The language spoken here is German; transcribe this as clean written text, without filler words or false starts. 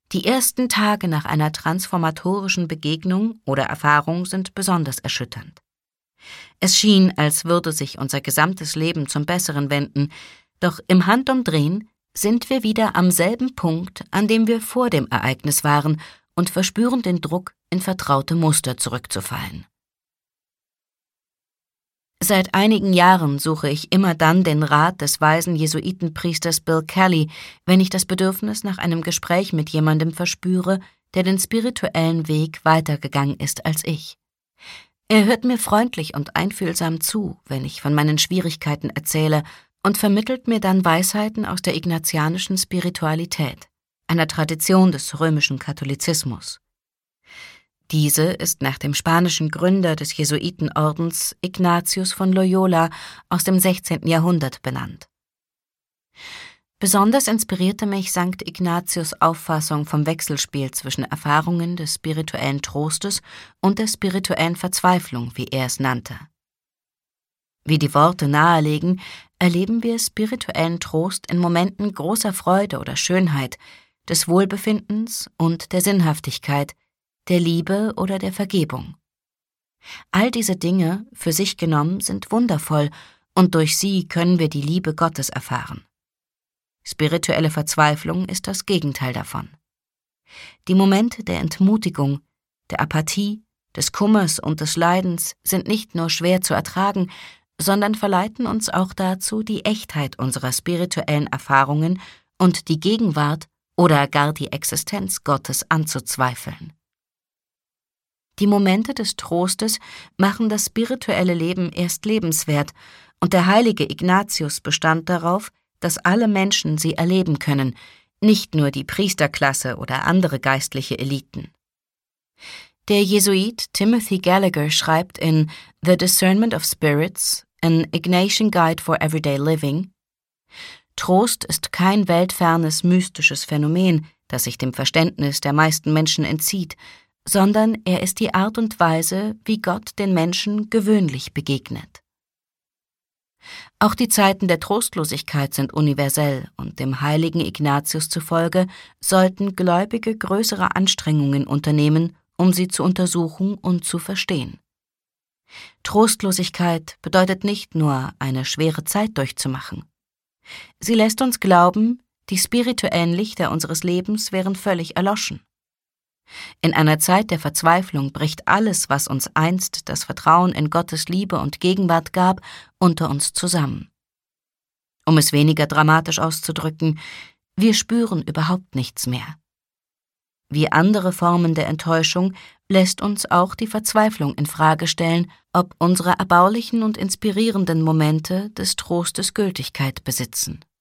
Die ersten Tage nach einer transformatorischen Begegnung oder Erfahrung sind besonders erschütternd. Es schien, als würde sich unser gesamtes Leben zum Besseren wenden, doch im Handumdrehen sind wir wieder am selben Punkt, an dem wir vor dem Ereignis waren, und verspüren den Druck, in vertraute Muster zurückzufallen. Seit einigen Jahren suche ich immer dann den Rat des weisen Jesuitenpriesters Bill Kelly, wenn ich das Bedürfnis nach einem Gespräch mit jemandem verspüre, der den spirituellen Weg weitergegangen ist als ich. Er hört mir freundlich und einfühlsam zu, wenn ich von meinen Schwierigkeiten erzähle, und vermittelt mir dann Weisheiten aus der ignatianischen Spiritualität, einer Tradition des römischen Katholizismus. Diese ist nach dem spanischen Gründer des Jesuitenordens Ignatius von Loyola aus dem 16. Jahrhundert benannt. Besonders inspirierte mich Sankt Ignatius' Auffassung vom Wechselspiel zwischen Erfahrungen des spirituellen Trostes und der spirituellen Verzweiflung, wie er es nannte. Wie die Worte nahelegen, erleben wir spirituellen Trost in Momenten großer Freude oder Schönheit, des Wohlbefindens und der Sinnhaftigkeit, der Liebe oder der Vergebung. All diese Dinge, für sich genommen, sind wundervoll, und durch sie können wir die Liebe Gottes erfahren. Spirituelle Verzweiflung ist das Gegenteil davon. Die Momente der Entmutigung, der Apathie, des Kummers und des Leidens sind nicht nur schwer zu ertragen, sondern verleiten uns auch dazu, die Echtheit unserer spirituellen Erfahrungen und die Gegenwart oder gar die Existenz Gottes anzuzweifeln. Die Momente des Trostes machen das spirituelle Leben erst lebenswert, und der heilige Ignatius bestand darauf, dass alle Menschen sie erleben können, nicht nur die Priesterklasse oder andere geistliche Eliten. Der Jesuit Timothy Gallagher schreibt in The Discernment of Spirits, An Ignatian Guide for Everyday Living: Trost ist kein weltfernes mystisches Phänomen, das sich dem Verständnis der meisten Menschen entzieht, sondern er ist die Art und Weise, wie Gott den Menschen gewöhnlich begegnet. Auch die Zeiten der Trostlosigkeit sind universell, und dem heiligen Ignatius zufolge sollten Gläubige größere Anstrengungen unternehmen, um sie zu untersuchen und zu verstehen. Trostlosigkeit bedeutet nicht nur, eine schwere Zeit durchzumachen. Sie lässt uns glauben, die spirituellen Lichter unseres Lebens wären völlig erloschen. In einer Zeit der Verzweiflung bricht alles, was uns einst das Vertrauen in Gottes Liebe und Gegenwart gab, unter uns zusammen. Um es weniger dramatisch auszudrücken, wir spüren überhaupt nichts mehr. Wie andere Formen der Enttäuschung lässt uns auch die Verzweiflung in Frage stellen, ob unsere erbaulichen und inspirierenden Momente des Trostes Gültigkeit besitzen.